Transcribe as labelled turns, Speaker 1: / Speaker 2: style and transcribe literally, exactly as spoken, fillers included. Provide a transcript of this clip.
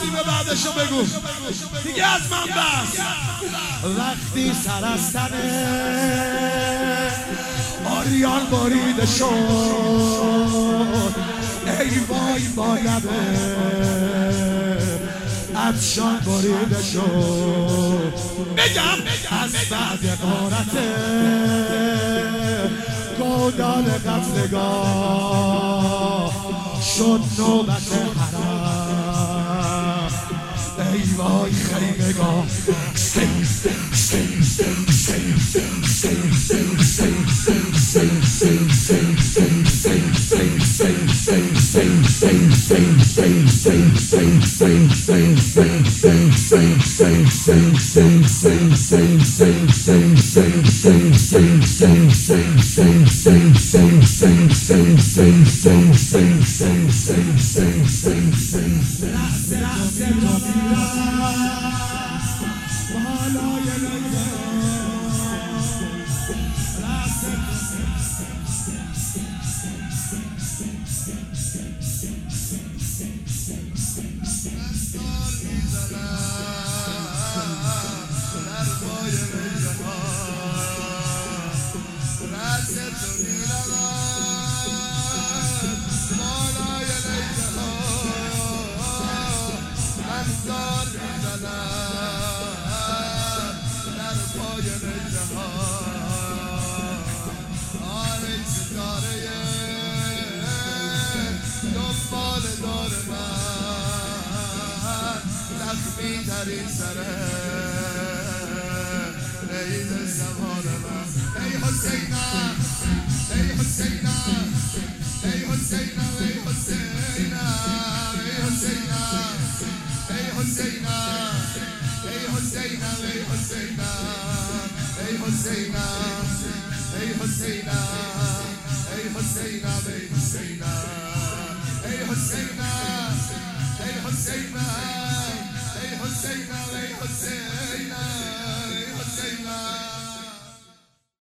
Speaker 1: نیمه بعدشو بگو دیگه از من بس. وقتی سر از تنه آریان بریده شد، ای وای با لبه عطشان بریده شد. بگم از بعد غارته گودال قتلگاه شد نوبت حرم، ای وای خیمگاه.
Speaker 2: در این سره رئیس زمان من، ای حسینم ای حسینم ای حسینم ای حسینم ای حسینم ای حسینم ای حسینم ای حسینم ای حسینم ای حسینم ای حسینم ای حسینم ای حسینم ای حسینم Hussein, Hussein, Hussein.